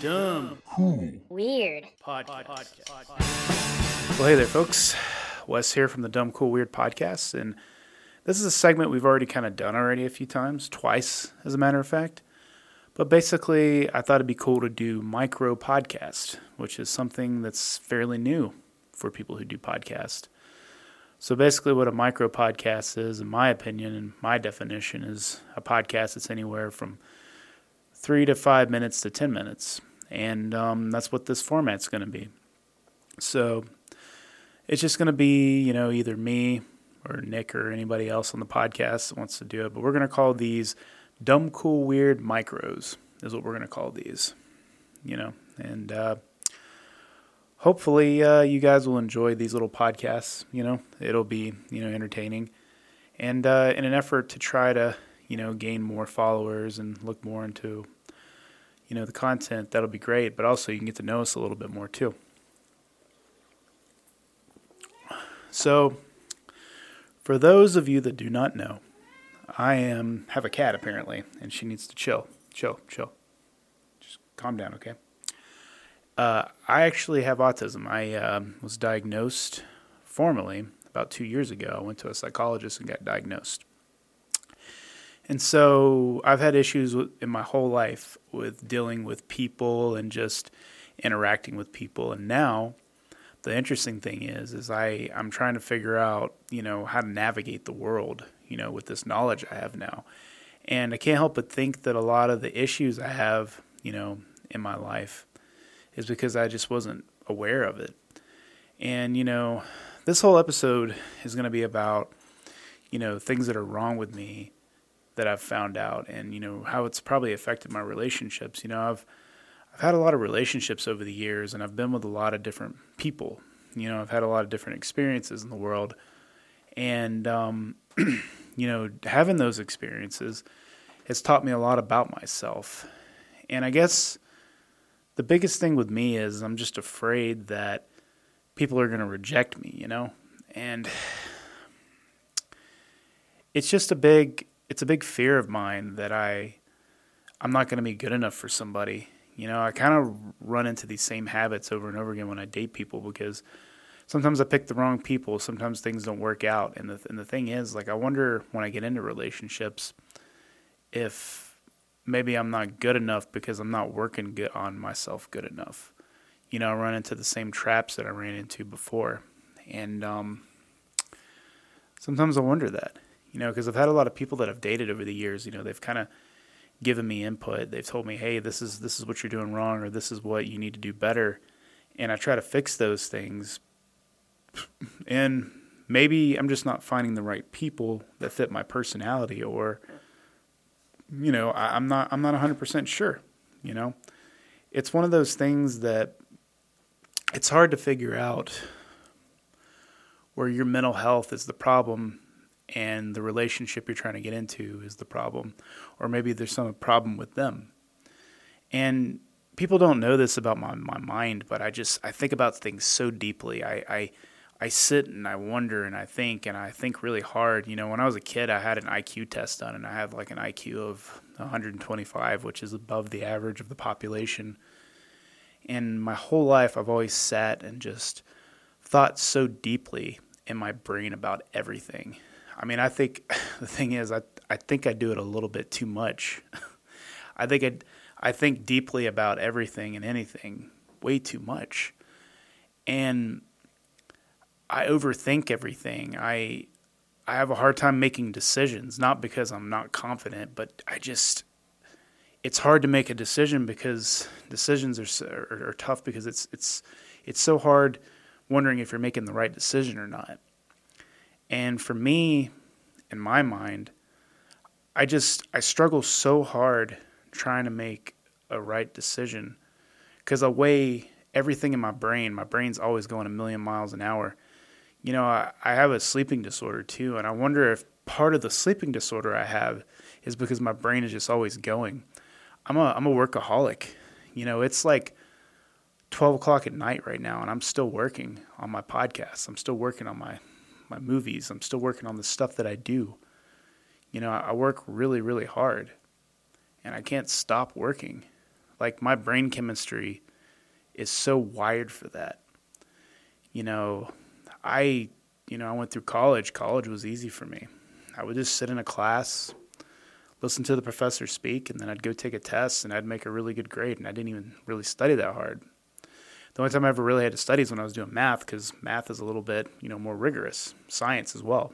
Dumb Weird. Podcast. Well, hey there, folks. Wes here from the Dumb Cool Weird Podcast, and this is a segment we've already kind of done already a few times, twice, as a matter of fact. But basically, I thought it'd be cool to do micro podcast, which is something that's fairly new for people who do podcasts. So basically what a micro podcast is, in my opinion and my definition, is a podcast that's anywhere from 3 to 5 minutes to 10 minutes. And that's what this format's going to be. So it's just going to be, either me or Nick or anybody else on the podcast that wants to do it. But we're going to call these Dumb Cool Weird Micros is what we're going to call these, and hopefully you guys will enjoy these little podcasts. It'll be, entertaining. And in an effort to try to, gain more followers and look more into, the content, that'll be great. But also you can get to know us a little bit more too. So for those of you that do not know, I have a cat apparently, and she needs to chill. Just calm down, okay? I actually have autism. I was diagnosed formally about 2 years ago. I went to a psychologist and got diagnosed. And so I've had issues in my whole life with dealing with people and just interacting with people. And now the interesting thing is I'm trying to figure out, how to navigate the world, with this knowledge I have now. And I can't help but think that a lot of the issues I have, in my life is because I just wasn't aware of it. And, this whole episode is going to be about, things that are wrong with me that I've found out and, how it's probably affected my relationships. I've had a lot of relationships over the years, and I've been with a lot of different people. I've had a lot of different experiences in the world. And, having those experiences has taught me a lot about myself. And I guess the biggest thing with me is I'm just afraid that people are going to reject me, and it's just a big fear of mine that I'm not going to be good enough for somebody. I kind of run into these same habits over and over again when I date people, because sometimes I pick the wrong people. Sometimes things don't work out. And the thing is, I wonder when I get into relationships if maybe I'm not good enough because I'm not working good on myself good enough. I run into the same traps that I ran into before. And sometimes I wonder that, because I've had a lot of people that I've dated over the years. They've kind of given me input. They've told me, hey, this is what you're doing wrong, or this is what you need to do better. And I try to fix those things. And maybe I'm just not finding the right people that fit my personality, or, I'm not 100% sure. It's one of those things that it's hard to figure out where your mental health is the problem and the relationship you're trying to get into is the problem, or maybe there's some problem with them. And people don't know this about my mind, but I think about things so deeply. I sit and I wonder and I think really hard. When I was a kid, I had an IQ test done, and I have an IQ of 125, which is above the average of the population. And my whole life, I've always sat and just thought so deeply in my brain about everything. I mean, I think the thing is, I think I do it a little bit too much. I think deeply about everything and anything way too much. And I overthink everything. I have a hard time making decisions, not because I'm not confident, but it's hard to make a decision because decisions are tough, because it's so hard wondering if you're making the right decision or not. And for me, in my mind, I struggle so hard trying to make a right decision, because I weigh everything in my brain. My brain's always going a million miles an hour. I have a sleeping disorder too, and I wonder if part of the sleeping disorder I have is because my brain is just always going. I'm a workaholic. It's 12 o'clock at night right now, and I'm still working on my podcast. I'm still working on my movies. I'm still working on the stuff that I do. I work really, really hard, and I can't stop working. Like, my brain chemistry is so wired for that. I went through college. College was easy for me. I would just sit in a class, listen to the professor speak, and then I'd go take a test, and I'd make a really good grade, and I didn't even really study that hard. The only time I ever really had to study is when I was doing math, because math is a little bit, more rigorous. Science as well.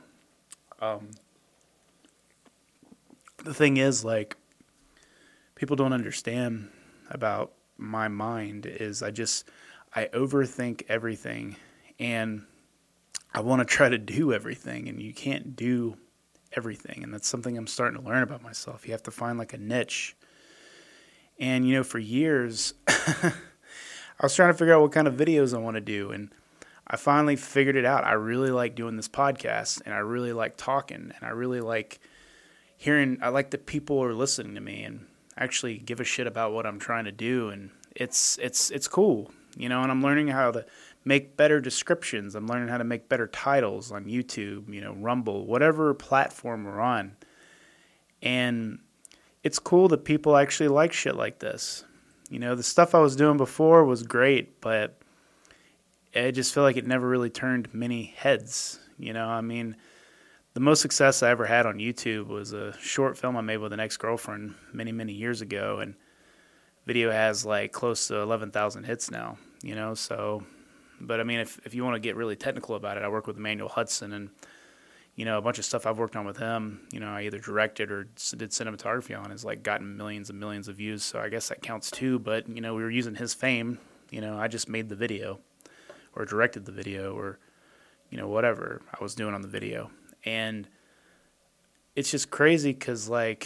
The thing is, like, people don't understand about my mind is I overthink everything, and I want to try to do everything, and you can't do everything, and that's something I'm starting to learn about myself. You have to find like a niche. And, for years, I was trying to figure out what kind of videos I want to do, and I finally figured it out. I really like doing this podcast, and I really like talking, and I really like I like that people are listening to me and actually give a shit about what I'm trying to do, and it's cool, and I'm learning how to make better descriptions. I'm learning how to make better titles on YouTube, Rumble, whatever platform we're on. And it's cool that people actually like shit like this. The stuff I was doing before was great, but I just feel like it never really turned many heads. The most success I ever had on YouTube was a short film I made with an ex-girlfriend many, many years ago, and video has like close to 11,000 hits now, so, but if you want to get really technical about it, I work with Emmanuel Hudson, and, a bunch of stuff I've worked on with him, I either directed or did cinematography on has like gotten millions and millions of views, so I guess that counts too, but, we were using his fame, I just made the video, or directed the video, or, whatever I was doing on the video. And it's just crazy because, like,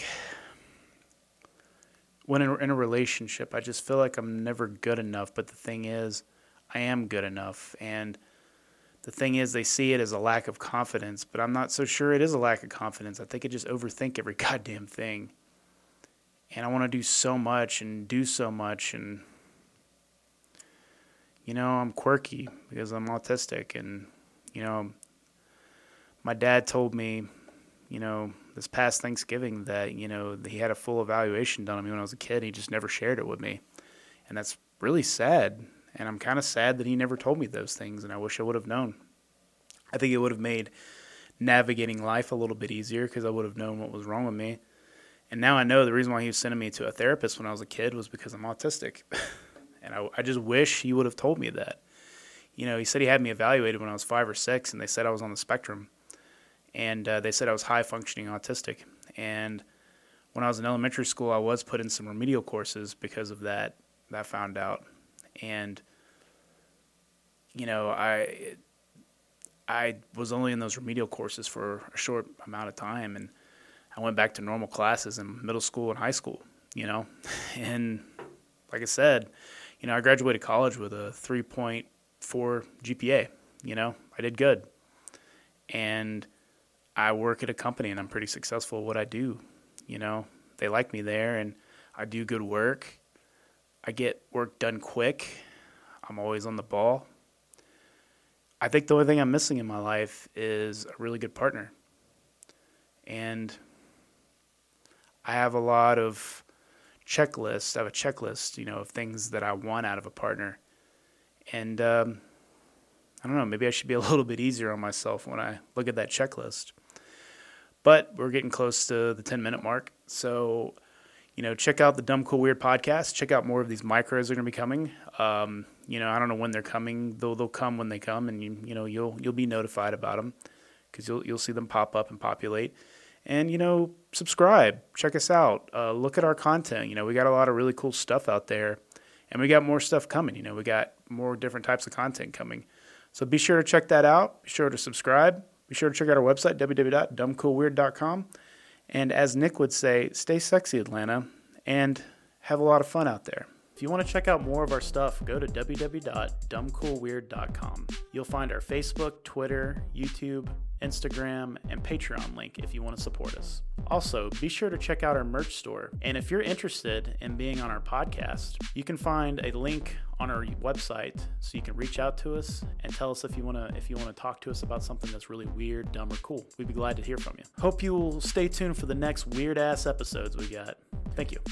when in a relationship, I just feel like I'm never good enough. But the thing is, I am good enough. And the thing is, they see it as a lack of confidence. But I'm not so sure it is a lack of confidence. I think I just overthink every goddamn thing. And I want to do so much and do so much. And, I'm quirky because I'm autistic. And, my dad told me, this past Thanksgiving that, he had a full evaluation done on me when I was a kid. He just never shared it with me. And that's really sad. And I'm kind of sad that he never told me those things, and I wish I would have known. I think it would have made navigating life a little bit easier because I would have known what was wrong with me. And now I know the reason why he was sending me to a therapist when I was a kid was because I'm autistic. And I just wish he would have told me that. He said he had me evaluated when I was 5 or 6, and they said I was on the spectrum. And they said I was high-functioning autistic. And when I was in elementary school, I was put in some remedial courses because of that. I found out. And, I was only in those remedial courses for a short amount of time. And I went back to normal classes in middle school and high school, And like I said, I graduated college with a 3.4 GPA. I did good. And I work at a company, and I'm pretty successful at what I do. They like me there, and I do good work. I get work done quick. I'm always on the ball. I think the only thing I'm missing in my life is a really good partner. And I have a lot of checklists. I have a checklist, of things that I want out of a partner. And I don't know, maybe I should be a little bit easier on myself when I look at that checklist. But we're getting close to the 10-minute mark. So, check out the Dumb, Cool, Weird podcast. Check out more of these micros that are going to be coming. I don't know when they're coming. They'll come when they come, and you'll be notified about them because you'll see them pop up and populate. And, subscribe. Check us out. Look at our content. We got a lot of really cool stuff out there, and we got more stuff coming. We got more different types of content coming. So be sure to check that out. Be sure to subscribe. Be sure to check out our website, www.dumbcoolweird.com. And as Nick would say, stay sexy, Atlanta, and have a lot of fun out there. If you want to check out more of our stuff, go to www.dumbcoolweird.com. You'll find our Facebook, Twitter, YouTube, Instagram, and Patreon link if you want to support us. Also, be sure to check out our merch store. And if you're interested in being on our podcast, you can find a link on our website so you can reach out to us and tell us if you want to talk to us about something that's really weird, dumb, or cool. We'd be glad to hear from you. Hope you will stay tuned for the next weird ass episodes we got. Thank you.